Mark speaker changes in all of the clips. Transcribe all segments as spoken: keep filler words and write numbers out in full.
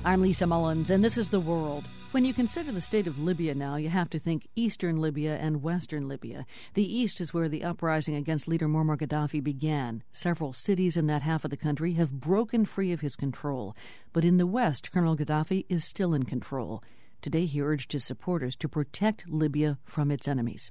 Speaker 1: I'm Lisa Mullins, and this is The World. When you consider the state of Libya now, you have to think eastern Libya and western Libya. The east is where the uprising against leader Muammar Gaddafi began. Several cities in that half of the country have broken free of his control. But in the west, Colonel Gaddafi is still in control. Today he urged his supporters to protect Libya from its enemies.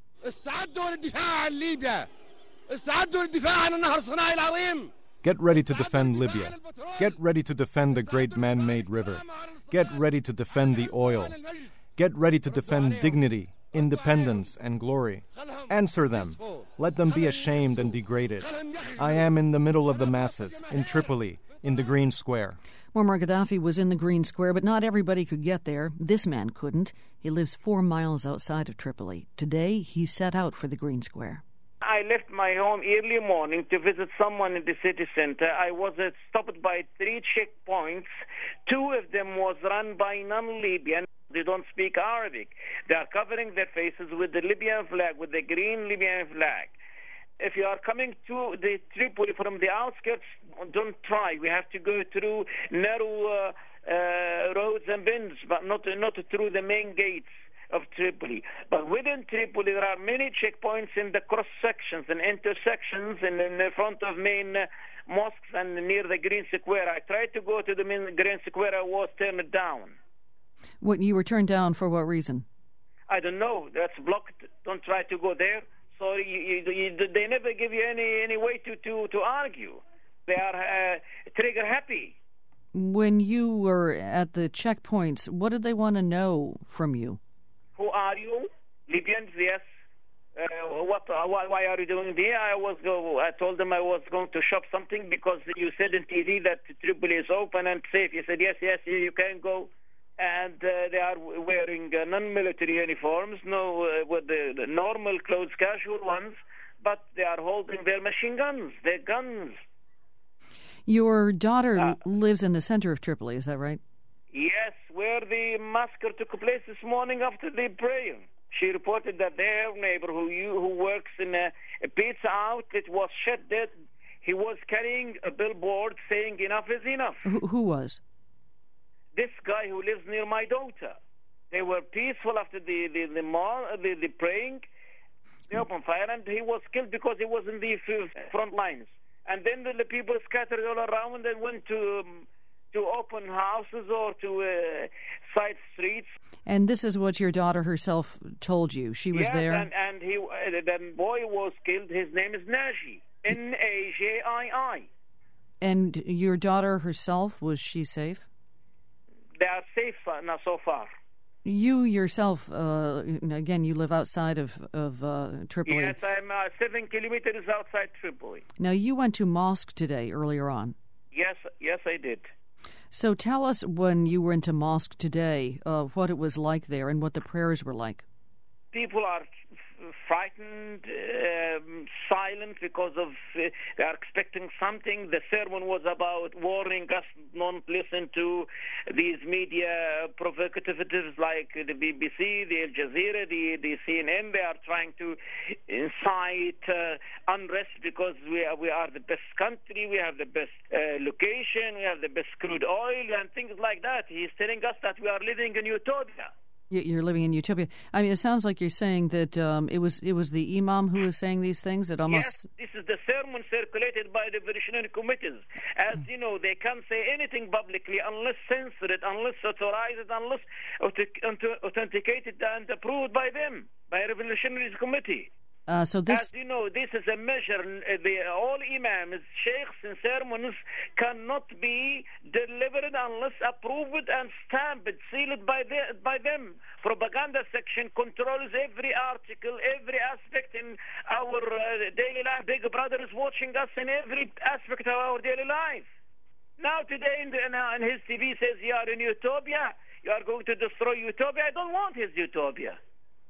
Speaker 2: Get ready to defend Libya. Get ready to defend the great man-made river. Get ready to defend the oil. Get ready to defend dignity, independence, and glory. Answer them. Let them be ashamed and degraded. I am in the middle of the masses, in Tripoli, in the Green Square.
Speaker 1: Muammar Gaddafi was in the Green Square, but not everybody could get there. This man couldn't. He lives four miles outside of Tripoli. Today, he set out for the Green Square.
Speaker 3: I left my home early morning to visit someone in the city center. I was uh, stopped by three checkpoints. Two of them was run by non-Libyan. They don't speak Arabic. They are covering their faces with the Libyan flag, with the green Libyan flag. If you are coming to the Tripoli from the outskirts, don't try. We have to go through narrow uh, uh, roads and bends, but not not through the main gates of Tripoli. But within Tripoli, there are many checkpoints in the cross sections and intersections and in the front of main uh, mosques and near the Green Square. I tried to go to the main Green Square. I was turned down.
Speaker 1: What, you were turned down for what reason?
Speaker 3: I don't know. That's blocked. Don't try to go there. So you, you, you, they never give you any, any way to, to, to argue. They are uh, trigger happy.
Speaker 1: When you were at the checkpoints, what did they want to know from you?
Speaker 3: Who are you? Libyans, yes. Uh, what? Uh, why, why are you doing here? I was. Go, I told them I was going to shop something because you said in T V that Tripoli is open and safe. You said yes, yes, you can go. And uh, they are wearing uh, non-military uniforms, no, uh, with the, the normal clothes, casual ones, but they are holding their machine guns, their guns.
Speaker 1: Your daughter
Speaker 3: uh,
Speaker 1: lives in the center of Tripoli, is that right?
Speaker 3: Yes, where the massacre took place this morning after the prayer. She reported that their neighbor who you, who works in a, a pizza outlet was shot dead. He was carrying a billboard saying enough is enough.
Speaker 1: Who, who was?
Speaker 3: This guy who lives near my daughter. They were peaceful after the, the, the, mall, the, the praying. They opened fire and he was killed because he was in the front lines. And then the, the people scattered all around and went to... Um, to open houses or to uh, side streets.
Speaker 1: And this is what your daughter herself told you. She was
Speaker 3: yes,
Speaker 1: there?
Speaker 3: and, and he, uh, the boy was killed. His name is Naji, N A J I I.
Speaker 1: And your daughter herself, was she safe?
Speaker 3: They are safe uh, now so far.
Speaker 1: You yourself, uh, again, you live outside of, of uh, Tripoli.
Speaker 3: Yes, I'm uh, seven kilometers outside Tripoli.
Speaker 1: Now, you went to mosque today, earlier on.
Speaker 3: Yes, yes, I did.
Speaker 1: So tell us, when you went to mosque today, uh, what it was like there and what the prayers were like.
Speaker 3: People are f- frightened, um, silent because of uh, they are expecting something. The sermon was about warning us not to listen to these media provocatives like the B B C, the Al Jazeera, the, the C N N. They are trying to incite uh, unrest because we are, we are the best country, we have the best uh, location, we have the best crude oil and things like that. He's telling us that we are living in utopia.
Speaker 1: You're living in utopia. I mean, it sounds like you're saying that um, it was it was the imam who was saying these things. That almost
Speaker 3: yes, this is the sermon circulated by the Revolutionary Committees. As you know, they can't say anything publicly unless censored, unless authorized, unless authenticated and approved by them, by a Revolutionary Committee.
Speaker 1: Uh, so this,
Speaker 3: as you know, this is a measure. The, all imams, sheikhs, and sermons cannot be delivered unless approved and stamped, sealed by the, by them. Propaganda section controls every article, every aspect in our uh, daily life. Big Brother is watching us in every aspect of our daily life. Now today in, the, in his T V says you are in utopia. You are going to destroy utopia. I don't want his utopia.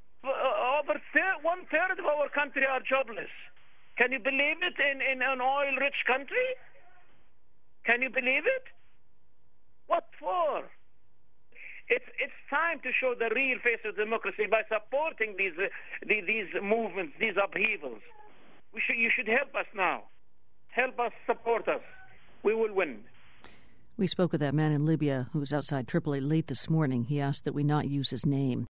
Speaker 3: Over thir- one third of our country are jobless. Can you believe it in, in an oil-rich country? Can you believe it? What for? It's it's time to show the real face of democracy by supporting these uh, the, these movements, these upheavals. We should you should help us now. Help us, support us. We will win.
Speaker 1: We spoke with that man in Libya who was outside Tripoli late this morning. He asked that we not use his name.